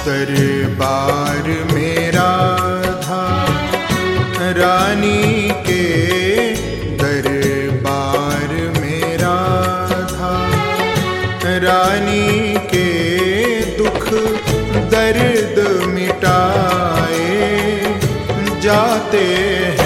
दरबार में राधा रानी के, दरबार में राधा रानी के दुख दर्द मिटाए जाते हैं।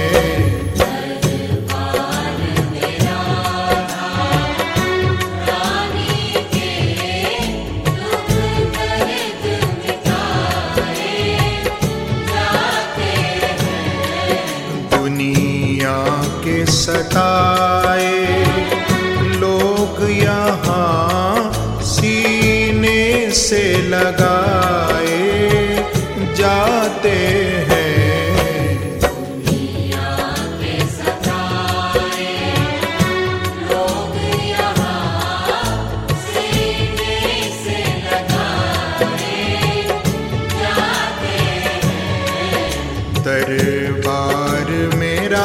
सताए लोग यहाँ सीने से लगाए जाते हैं। दुनिया के सताए लोग यहाँ सीने से लगाए जाते हैं। दरबार मेरा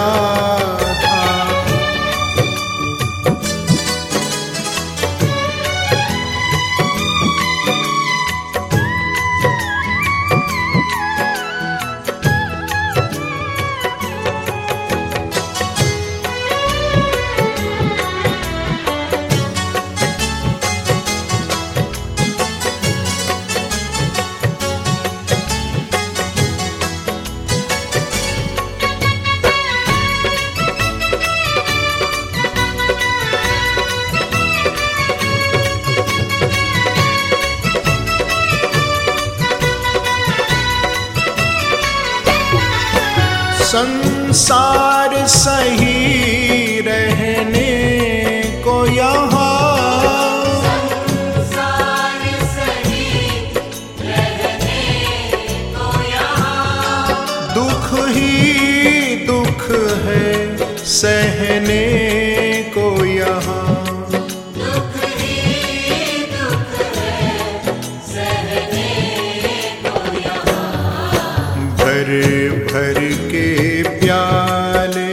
संसार सही रहने को यहाँ, संसार सही रहने को यहाँ, दुख ही दुख है सहने को यहाँ, दुख ही दुख है सहने को यहाँ। भर भर के प्याले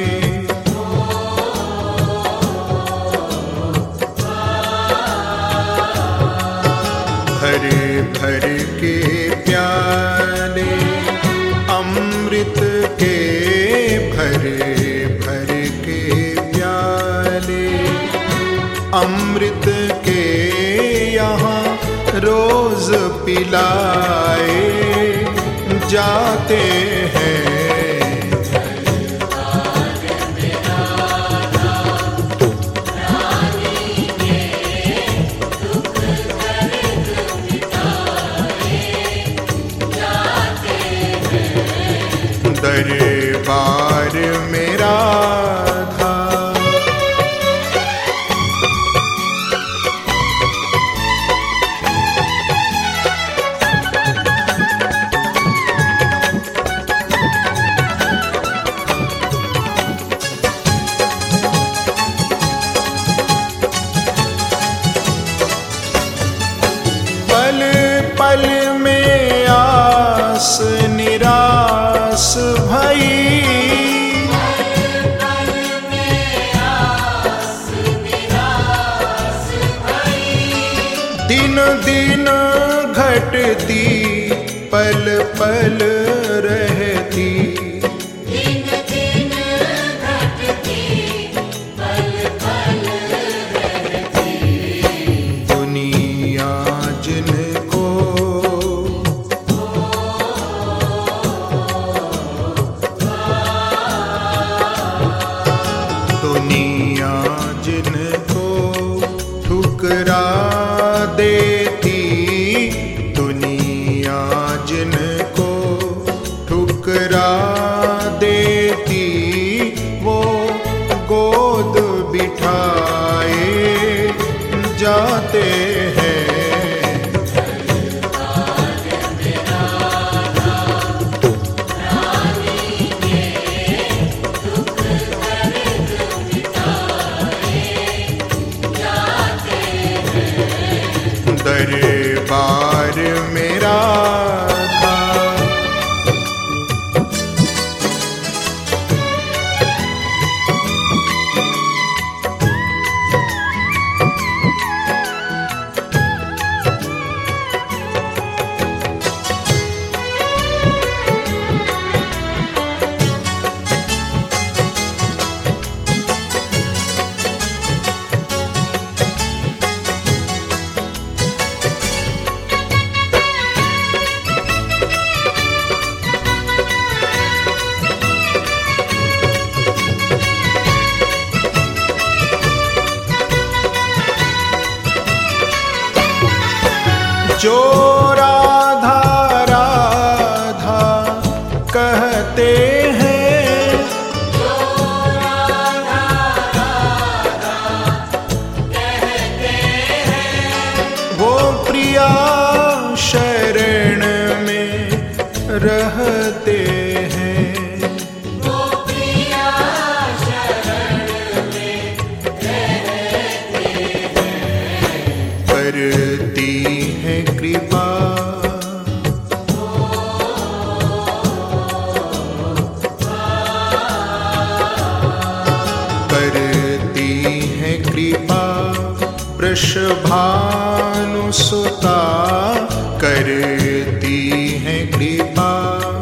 भर भर के प्याले अमृत के, भर भर के प्याले अमृत के यहाँ रोज पिलाए जाते हैं। दरबार में राधा पल पल में आस निराश भई, पल में आस निराश भई, दिन दिन घटती पल पल रहती, दिन दिन घटती पल पल रहती। दुनिया जिनको दुनिया जिनको ठुकरा देती, दुनिया जिनको ठुकरा जो राधा राधा कहते हैं, जो राधा राधा कहते हैं, वो प्रिया शरण में रहते हैं। वो प्रिया शरण में रहते हैं। करती है कृपा करती है कृपा वृषभानुसुता, करती है कृपा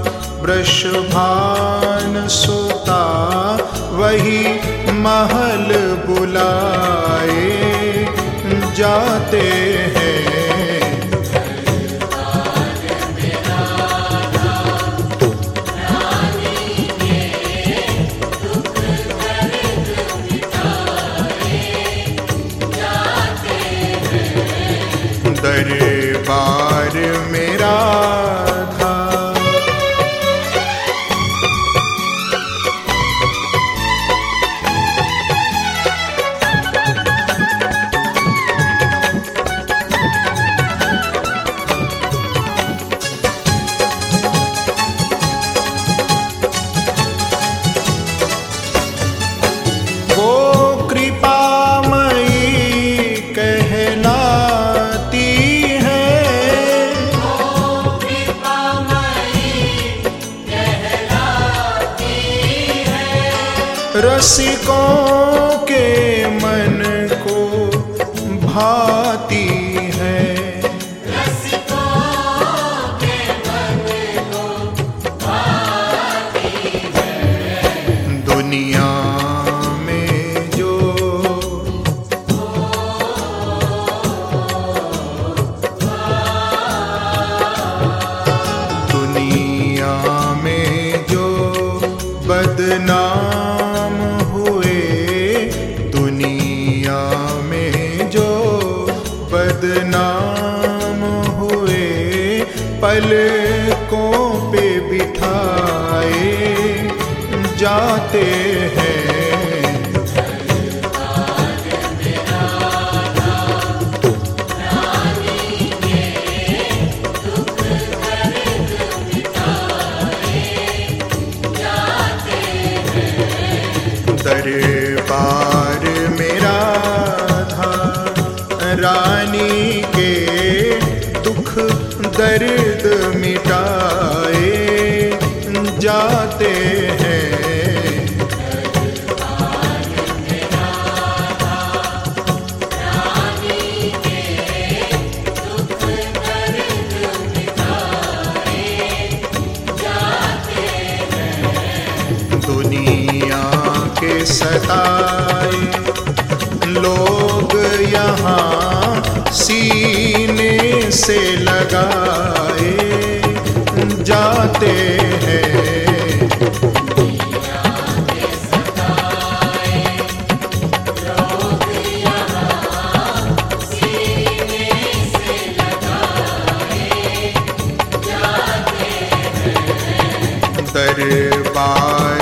वृषभानुसुता, वही महल बुलाए जाते हैं। दरबार में राधा, वो कृपामयी कहलाती है, वो कृपामयी कहलाती है। रसिकों के मन को भाती है। रसिकों के मन को भाती है। दुनिया में जो दुनिया में जो बदनाम हुए, दुनिया में जो बदनाम हुए, पलकों पे बिठाए जाते हैं। दरबार में राधा रानी के दुख दर्द मिटाए जाते हैं। दुनिया के सताए लोग यहाँ सीने से लगाए जाते हैं। दरबार